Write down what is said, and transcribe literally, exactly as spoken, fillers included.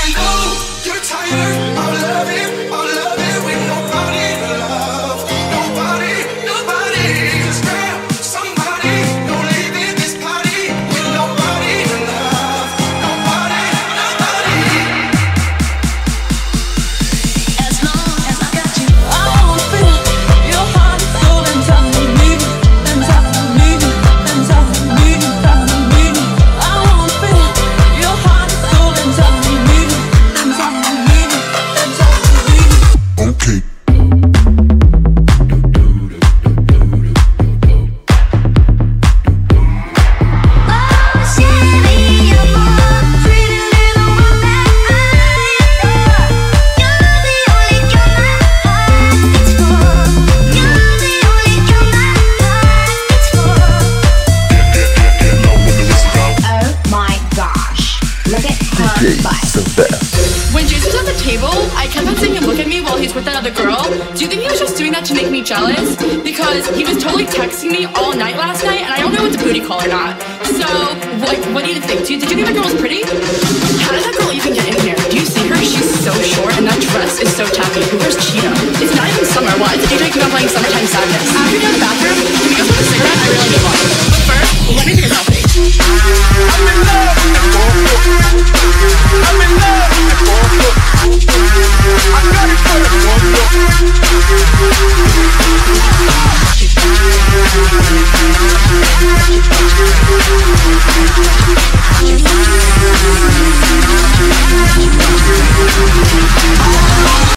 When Jason was at the table, I kept on seeing him look at me while he's with that other girl. Do you think he was just doing that to make me jealous? Because he was totally texting me all night last night, and I don't know if it's a booty call or not. So, like, what do you think? Do you, did you think that girl was pretty? How did that girl even get in here? Do you see her? She's so short, and that dress is so tacky. Who wears cheetah? It's not even summer. Why is the D J keep on playing Summertime Sadness? After you're in the bathroom, can we go